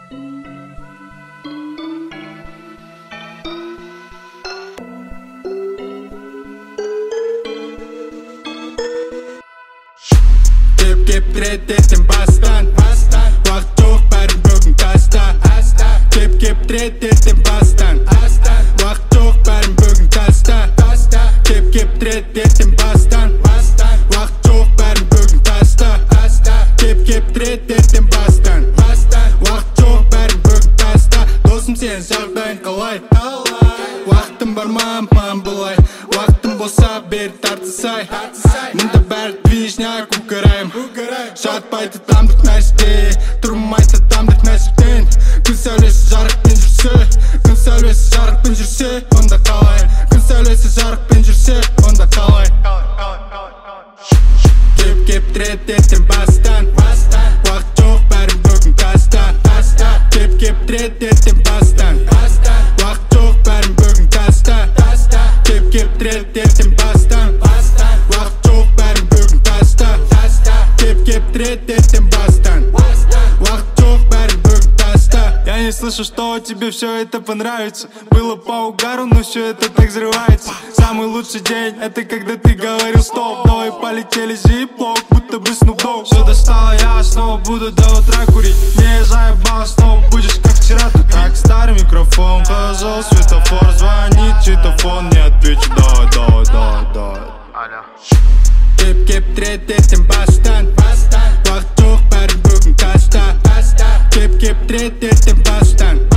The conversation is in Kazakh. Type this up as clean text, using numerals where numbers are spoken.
Kep трететен бастан Уақыт жоқ бәрін бүгін таста Кеп трететен бастан Уақыт жоқ бәрін бүгін таста Кеп трететен бастан Уақыт жоқ бәрін бүгін таста Кеп трететен бастан Уақыт жоқ бәрін бүгін таста Досым сен жағдайың қалай Уақытым бар мам бұлай Уақытым болса бер тартысай Мұнда бәрі движняк украйым Жатпайды тамдық нәрсте Тұрмайды тамдық нәрсетен Күн сәулесі жарықпен жүрсе Күн сәулесі жарықпен жүрсе Онда қалай Күн сәулесі жарықпен жүрсе Онда қалай Кеп трететен бастан Уақыт жоқ бәрін бүгін таста Кеп трететен бастан Уақыт жоқ бәрін бүгін таста Кеп трететен бастан Уақыт жоқ бәрін бүгін таста Кеп трететен бастан Уақыт жоқ бәрін бүгін таста. Я не слышу, что тебе все это понравится. Было по угару, но все это так взрывается. Самый лучший день, это когда ты говорил стоп. Давай полетели зиплок, будто бы Snoop Dogg. Все достало, я снова буду до утра курить. Не заебал, снова будешь как вчера тут. Как старый микрофон, показал светофор. Звонит читофон, не отвечу, давай. Кеп трететен бастан Уақыт жоқ бәрін бүгін таста Кеп трететен бастан